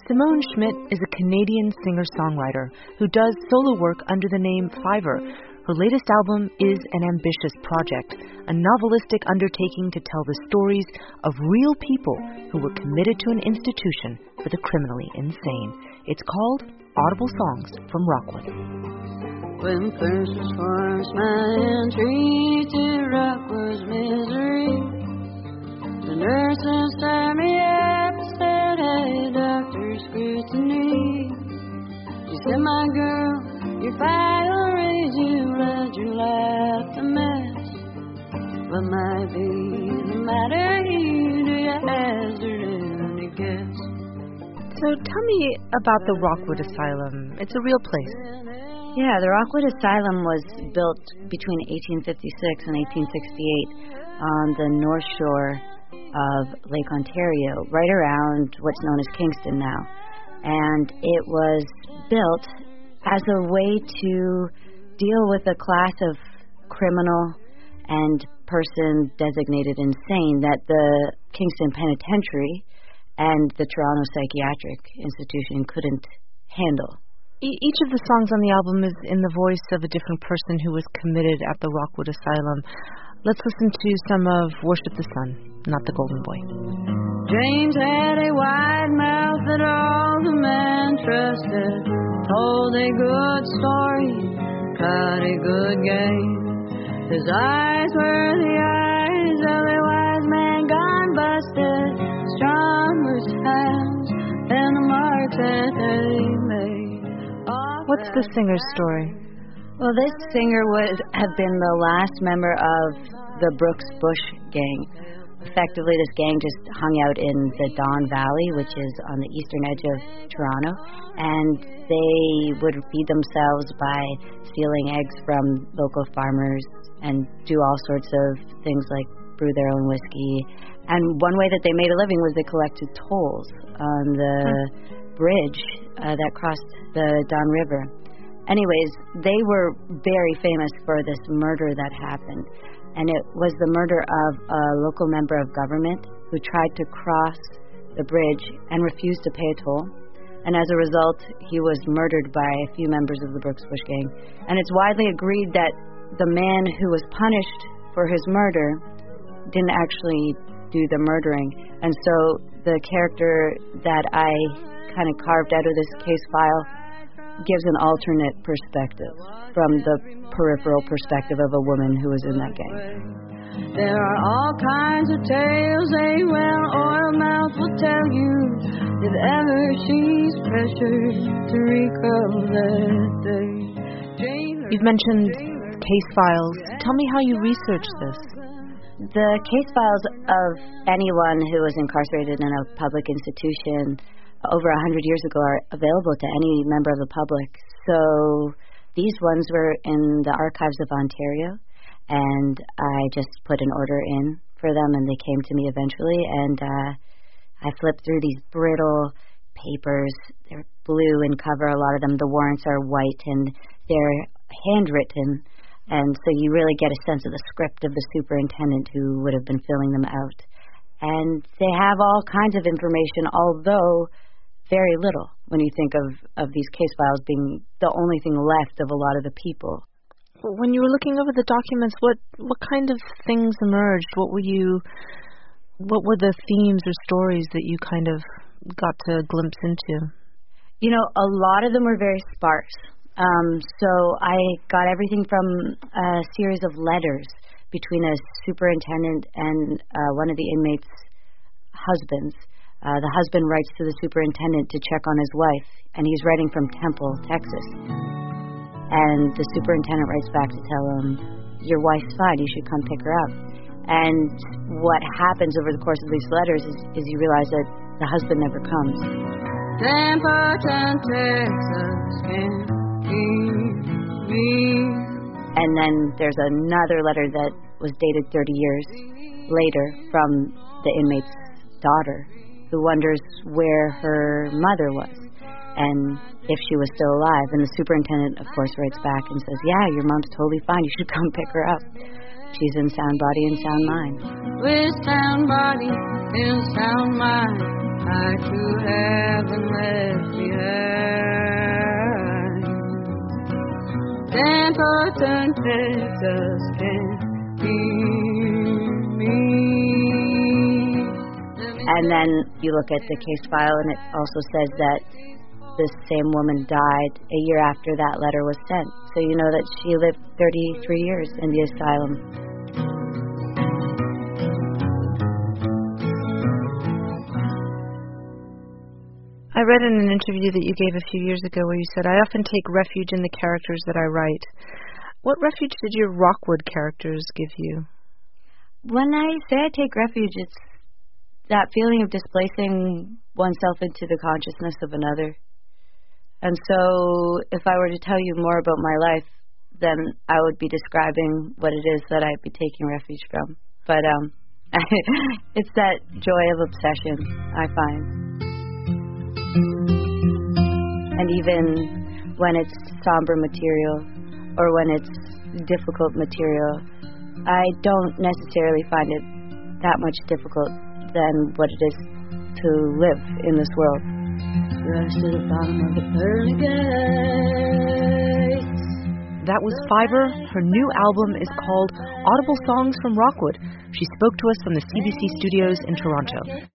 Simone Schmidt is a Canadian singer-songwriter who does solo work under the name Fiverr. Her latest album is an ambitious project, a novelistic undertaking to tell the stories of real people who were committed to an institution for the criminally insane. It's called Audible Songs from Rockwood. When first was forced my entry to Rockwood's misery, the nurses tied me up and said, "Hey, Dr. Scrutiny." She said, "My girl, your file raised you, glad you left a mess. What might be the matter here? Do you hazard any guess?" So tell me about the Rockwood Asylum. It's a real place. Yeah, the Rockwood Asylum was built between 1856 and 1868 on the North Shore of Lake Ontario, right around what's known as Kingston now. And it was built as a way to deal with a class of criminal and person designated insane that the Kingston Penitentiary and the Toronto Psychiatric Institution couldn't handle. Each of the songs on the album is in the voice of a different person who was committed at the Rockwood Asylum. Let's listen to some of Worship the Sun, Not the Golden Boy. James had a wide mouth that all the men trusted, told a good story, cut a good game. His eyes were the eyes of a wise man gone busted, strong with his hands and the marks that they made. What's the singer's story? Well, this singer would have been the last member of the Brooks Bush gang. Effectively, this gang just hung out in the Don Valley, which is on the eastern edge of Toronto, and they would feed themselves by stealing eggs from local farmers and do all sorts of things like brew their own whiskey. And one way that they made a living was they collected tolls on the bridge that crossed the Don River. Anyways, they were very famous for this murder that happened. And it was the murder of a local member of government who tried to cross the bridge and refused to pay a toll. And as a result, he was murdered by a few members of the Brooks Bush gang. And it's widely agreed that the man who was punished for his murder didn't actually do the murdering. And so the character that I kind of carved out of this case file gives an alternate perspective from the peripheral perspective of a woman who was in that gang. There are all kinds of tales a well-oiled mouth will tell you if ever she's pressured to recall that day. You've mentioned case files. Tell me how you researched this. The case files of anyone who was incarcerated in a public institution over 100 years ago are available to any member of the public. So these ones were in the archives of Ontario, and I just put an order in for them, and they came to me eventually, and I flipped through these brittle papers. They're blue in cover, a lot of them. The warrants are white, and they're handwritten, and so you really get a sense of the script of the superintendent who would have been filling them out. And they have all kinds of information, although very little when you think of these case files being the only thing left of a lot of the people. When you were looking over the documents, what kind of things emerged? What were the themes or stories that you kind of got to glimpse into? You know, a lot of them were very sparse. So I got everything from a series of letters between a superintendent and one of the inmates' husbands. The husband writes to the superintendent to check on his wife, and he's writing from Temple, Texas. And the superintendent writes back to tell him, "Your wife's fine, you should come pick her up." And what happens over the course of these letters is you realize that the husband never comes. Templeton, Texas, can't keep me. And then there's another letter that was dated 30 years later from the inmate's daughter, who wonders where her mother was and if she was still alive. And the superintendent, of course, writes back and says, "Yeah, your mom's totally fine. You should come pick her up. She's in sound body and sound mind." With sound body and sound mind, I too have been left behind. Templeton Texas can't hear me. And then you look at the case file, and it also says that this same woman died a year after that letter was sent. So you know that she lived 33 years in the asylum. I read in an interview that you gave a few years ago where you said, I often take refuge in the characters that I write. What refuge did your Rockwood characters give you? When I say I take refuge, it's that feeling of displacing oneself into the consciousness of another. And so if I were to tell you more about my life, then I would be describing what it is that I'd be taking refuge from. But it's that joy of obsession, I find. And even when it's somber material or when it's difficult material, I don't necessarily find it that much difficult than what it is to live in this world. Rush to the bottom of the pearly gates. That was Fiver. Her new album is called Audible Songs from Rockwood. She spoke to us from the CBC studios in Toronto.